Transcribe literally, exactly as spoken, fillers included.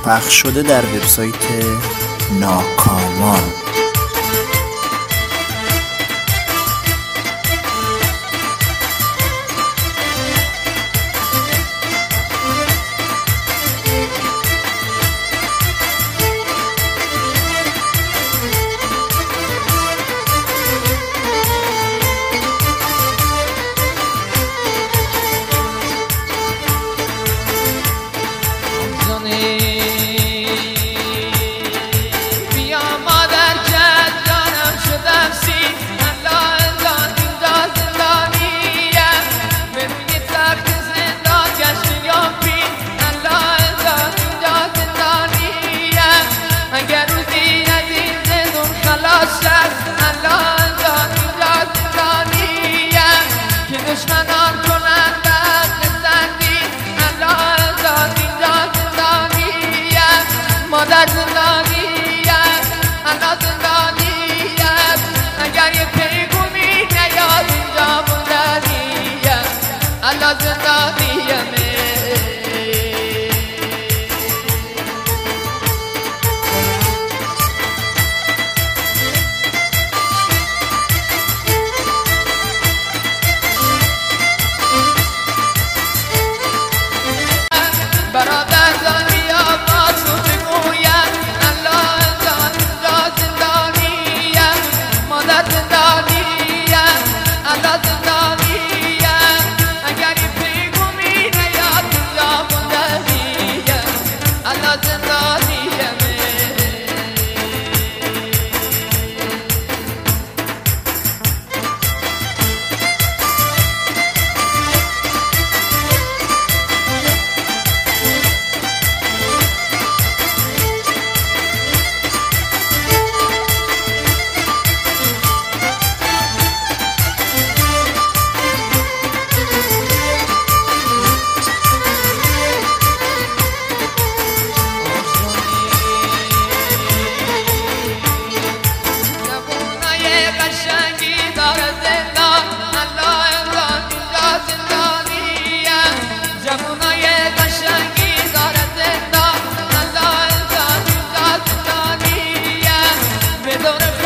پخش شده در وبسایت ناکامان. دشمنان کنند زندگی الله زاد اینجا زندانیه مادر زندانیه الله زندانیه اگر یه پیغومی نیاد اینجا بودنیه الله زندانیه برادر زنیا باسو بگویم الله زنده زندانیه مادر زندانیه الله زندانیه اگر این پیغومی نیاد اینجا بودنیه الله زندانیه جوونای قشنگی داره زندان الله انسان اینجا زندانیه به دور